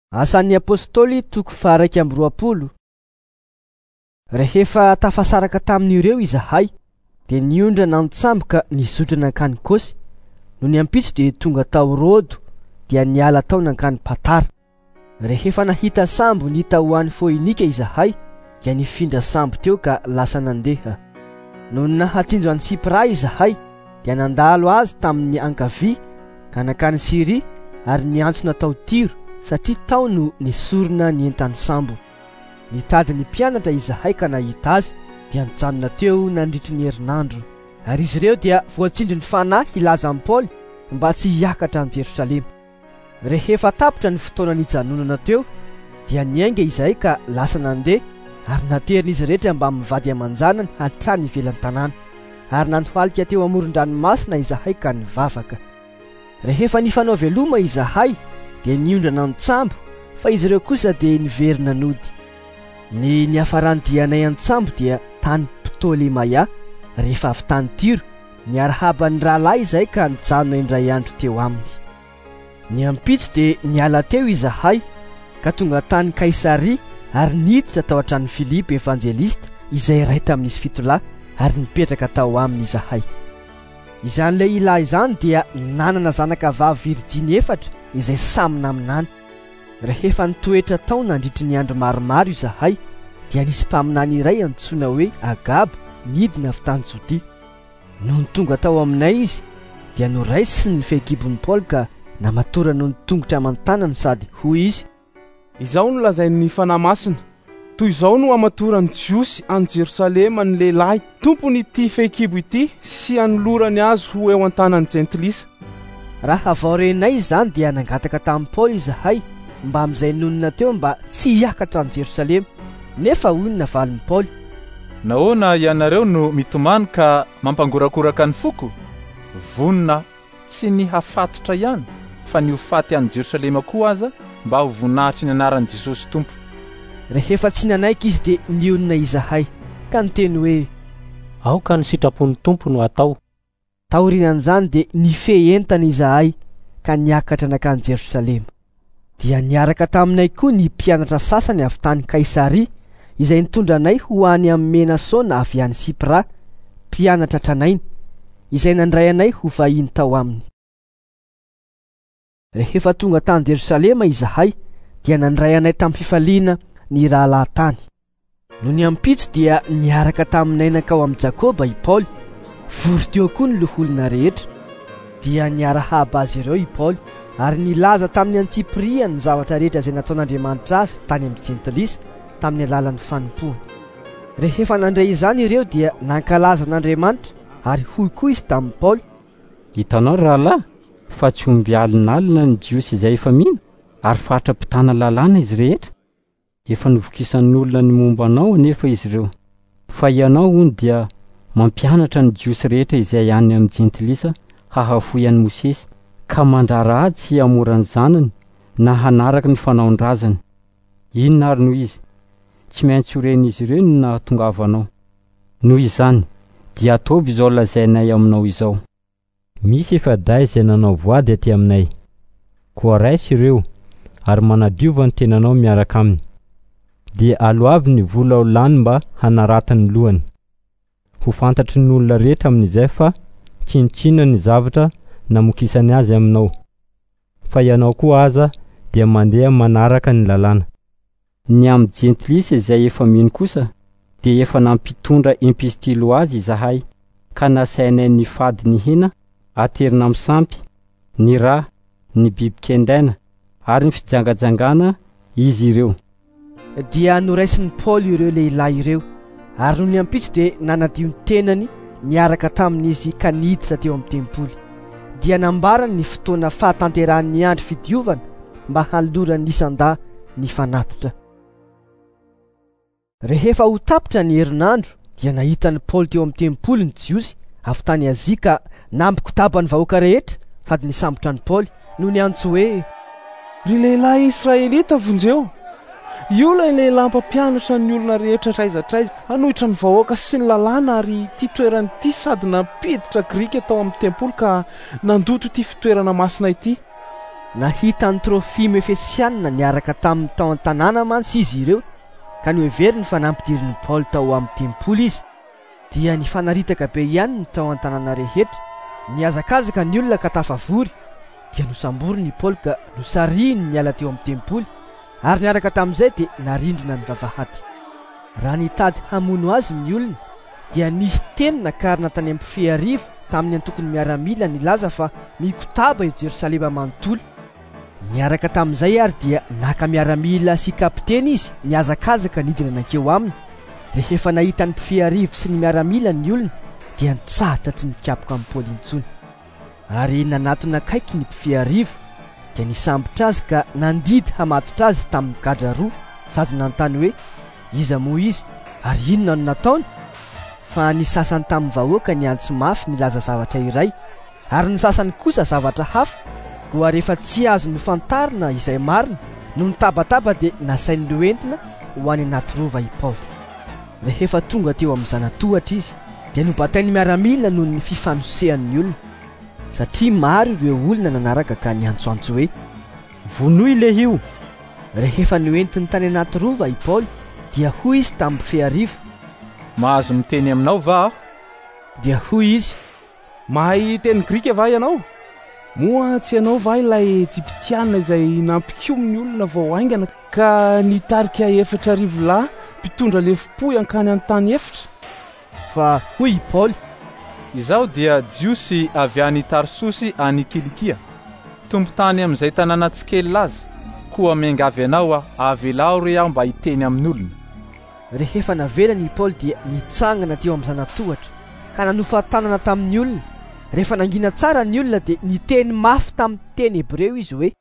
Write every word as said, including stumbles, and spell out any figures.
Asan'ny apôstôly toko faha amby roapolo. Rehefa tafasaraka tamin'ireo izahay dia niondra nantsamboka nizotra nankany Kosy. No niampitso dia tonga tao Rôdo dia niala tao nankany Patara. Rehefa nahita sambo nita ho an'ny Foinika izahay dia nifindra sambo teo ka lasa nandeha. No nahatsinjo an'i Sipra izahay dia nandalo azy tamin'ny ankavia ka nankany Siria ary niantsona tao Tiro satria tao no nisorona ny entany sambo. Nitady ny mpianatra izahay ka nahita azy dia nijanona teo nandritry ny herinandro. Ary izy ireo dia voatsinjo ny fanahy hilaza an'i Paoly mba tsy hiakatra any Jerosalema. Rehefa tapitra ny fotoana nijanonana teo dia niainga izahay ka lasa nandeha ary naterin'izy rehetra mba mivady aman-janany hatrany ivelan'ny tanàna. Ary nantohalika teo amoron-dranomasina izahay ka nivavaka. Rehefa nifanao veloma izahay dia niondra nantsambo fa izy ireo kosa dia niverina nody. Ny niafarandianay antsambo dia tany Ptolemaia. Rehefa avy tany Tiro niarahaban'ny rahalahy izahay ka nijanona indray andro teo aminy. Niampitso dia niala teo izahay ka tonga tany Kaisaria ary niditra tao an-trano Filipo evanjelista izay iray tamin'izy fitolahy ary nipetraka tao aminy izahay. Izan'ilay ilahy izany dia nanana zanaka vavy Virjiny efatra izay samy naminany. Rehefa nitoetra tao nandritry ny andro maromaro izahay dia nisy mpaminany iray antsoina hoe Agabo nidina avy tany Jodia. No nitonga tao aminay izy dia noraisy ny fehikibon'ny Paoly ka namatorana ny tongotra aman-tanany sady hoy izy: Izao no lazain'ny fanahy masina, toy izao no amatorany Jiosy any Jerosalema ny lehilahy tompony ity fehikibo ity sy anolorany azy ho eo an-tanan'ny jentilisa. Raha vaorenay izany dia nangataka tamin'i Paoly izahay mba amin'izay nonina teo mba tsy hiakatra any Jerosalema. Nefa hoy ny navalin'i Paoly: Nahoana ianareo no mitomany ka mampangorakoraka ny foko? Vonina tsy ny hafatotra ihany fa ny ho faty any Jerosalema koa aza mba ho voninahitry ny anaran'i Jesosy Tompo. Rehefa tsy nanaiky izy dia nionina izahay ka niteny hoe: Aoka ny sitrapon'ny Tompo no atao. Taorian'izany dia nifehentana izahay ka niakatra nakany Jerosalema. Dia niaraka taminay koa ny mpianatra sasany avy tany Kaisaria izay nitondra anay ho any amin'ny Menasona avy any Sipra, mpianatra tranainy izay nandray anay ho vahiny tao aminy. Rehefa tonga tany Jerosalema izahay dia nandray anay tamin'ny fifaliana ny rahalahy tany. No niampitso dia niaraka taminay nankao amin'ny Jakoba i Paoly. Vory teo koa ny loholona rehetra. Dia niarahaba azy ireo i Paoly ary nilaza tamin'ny Antsipria ny zavatra rehetra izay nataon'Andriamanitra azy tany amin'ny jentilisa tamin'ny alalan'ny fanompoana. Rehefa nandray izany ireo dia nankalaza n'Andriamanitra ary hoy koa izy tamin'i Paoly: Hitanao rahalahy, fa tsy omby alinalina ny Jiosy izay efa mino ary fatra-pitana lalàna izy rehetra. Efa novokisan'ny olona ny momba anao anefa izy ireo. Fa ianao hony dia mampianatra ny Jiosy rehetra izay any amin'ny jentilisa hahafoy an'i Mosesy ka mandrara tsy hamoran'ny zanany na hanaraka ny fanaon-drazany. Inona ary noho izy? Tsy maintsy horen'izy ireo no nahatongavanao. Noho izany dia ataovy izao lazainay aminao izao. Misy efa day izay nanao voady aty aminay, koa raisy ireo ary manadiova ny tenanao miaraka aminy. Dia aloavy ny vola ho lany mba hanaratany lohany. Ho fantatry ny olona rehetra amin'izay fa tsinotsinona ny zavatra namokisany azy aminao. Fa ianao koa aza dia mandeha manaraka ny lalàna. Ny amin'ny jentilisa izay efa mino kosa dia efa nampitondra epistilo azy izahay ka nasainay ny fady ny hena, aterina amin'ny sampy, ny rà, ny biby kendaina ary ny fijangajangana izy ireo. Dia noraisin'ny Paoly ireo lehilahy ireo ary no niampitso dia nanadio ny tenany niaraka tamin'izy ka niditra teo amin'ny tempoly. Dia nambarany ny fotoana fahatanteran'ny andro fidiovana mba halorany isan-dà ny fanatitra. Rehefa ho tapitra ny herinandro dia nahitany Paoly teo amin'ny tempoly ny Jiosy avy tany Azia ka nampikotapany vahoaka rehetra sady nisambotra ny Paoly no niantso hoe: Ry lehilahy Israelita vonjeo, io lay lehilahy mpampianatra ny olona rehetra traizatraiza hanohitra ny vahoaka sy ny lalàna ary ity toerana ity sady nampiditra Grika tao amin'ny tempoly ka nandoto ity fitoerana masina ity. nahita ny Trofimo Efesianina niaraka tamin'ny tao an-tanàna mantsy izy ireo ka noheveriny fa nampidirin'ny Paoly tao amin'ny tempoly izy. Dia nifanaritaka be ihany ny tao an-tanàna rehetra, niazakazaka ny olona ka tafavory. Dia nosamboriny Paoly ka nosariny niala teo amin'ny tempoly, ary niaraka tamin'izay dia narindrina ny vavahady. Raha nitady hamono azy ny olona dia nisy teny nakarina tany amin'ny mpifearivo tamin'ny antokony miaramila nilaza fa mikotaba i Jerosalema manontolo. Niaraka tamin'izay ary dia naka miaramila sy kapiteny izy niazakazaka nidina nankeo aminy. Rehefa nahita ny mpifearivo sy ny miaramila ny olona dia nitsahatra tsy nikapoka amin'ny Paoly intsony. Ary nanatona akaiky ny mpifearivo dia nisambotra azy ka nandidy hamatotra azy tamin'ny gadra roa sady nanontany hoe iza moa izy ary inona no nataony. Fa ny sasany tamin'ny vahoaka ny antso mafy nilaza zavatra iray ary ny sasany kosa zavatra hafa. Koa rehefa tsy azo nofantarina izay marina no nitabataba dia nasain'ireo entina ho any anaty rova i Paoly. Rehefa tonga teo amin'ny zanatohatra izy dia nobatainy miaramila noho ny fifanosehan'ny olona satria maro ireo olona nanaraka ka niantsoantso hoe vonoy le io. Rehefa noentiny tany anaty rova i Paoly dia hoy izy tamin'ny mpifearivo mahazo miteny aminao va aho? Dia hoy izy mahay teny Grika va ianao? Moa tsy ianao va ilay Ejiptiana izay nampikomy olona vao aingana ka nitarika efatra arivo lahy mpitondra lefipo ankany an-tany efatra? Fa hoy i Paoly izaho dia jiosy avy any Tarsosy any Kilikia, tompo-tany amin'izay tanàna tsy kely laza, koa miangavy anao aho avelao re aho mba hiteny amin'olona. Rehefa navelany i Paoly dia nitsangana teo amin'ny zanatohatra ka nanofatanana tamin'ny olona. Rehefa nangina tsara ny olona dia niteny mafy tamin'ny teny hebreo izy hoe